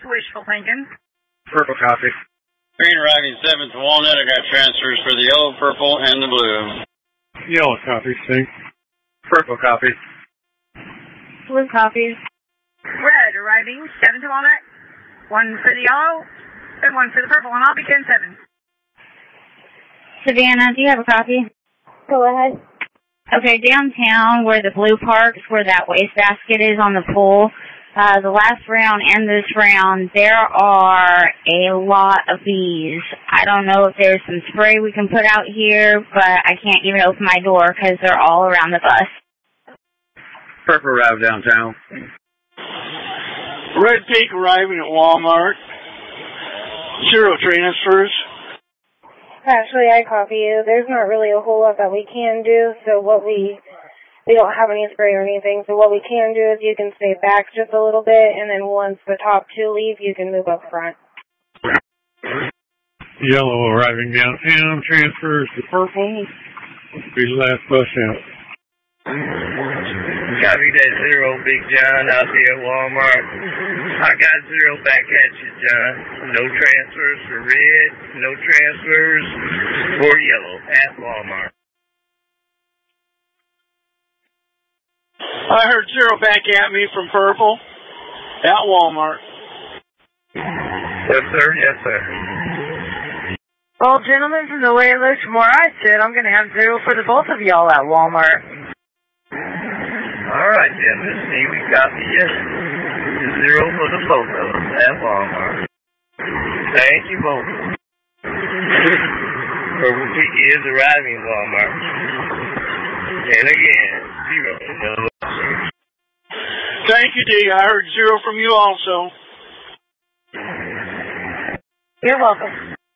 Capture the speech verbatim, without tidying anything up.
wishful thinking. Purple copy. Green arriving seventh Walnut. I got transfers for the yellow, purple, and the blue. Yellow copy, sync. Purple copy. Blue copies. Red arriving seventh Walnut. One for the yellow and one for the purple, and I'll be ten seven. Savannah, do you have a copy? Go ahead. Okay, downtown where the blue parks, where that wastebasket is on the pool, uh, the last round and this round, there are a lot of bees. I don't know if there's some spray we can put out here, but I can't even open my door because they're all around the bus. Purple arrived downtown. Red Peak arriving at Walmart. Zero transfers. Actually, I copy you. There's not really a whole lot that we can do, so what we, we don't have any spray or anything, so what we can do is you can stay back just a little bit, and then once the top two leave, you can move up front. Yellow arriving downtown, transfers to purple. Be the last bus out. Copy that zero, Big John, out there at Walmart. I got zero back at you, John. No transfers for red, no transfers for yellow at Walmart. I heard zero back at me from purple at Walmart. Yes, sir. Yes, sir. Well, gentlemen, from the way it looks from where I sit, I'm going to have zero for the both of y'all at Walmart. All right, then. Let's see. We copy you. Zero for the both of us at Walmart. Thank you both. Purple Peak is arriving at Walmart. And again, zero. Thank you, D. I heard zero from you also. You're welcome.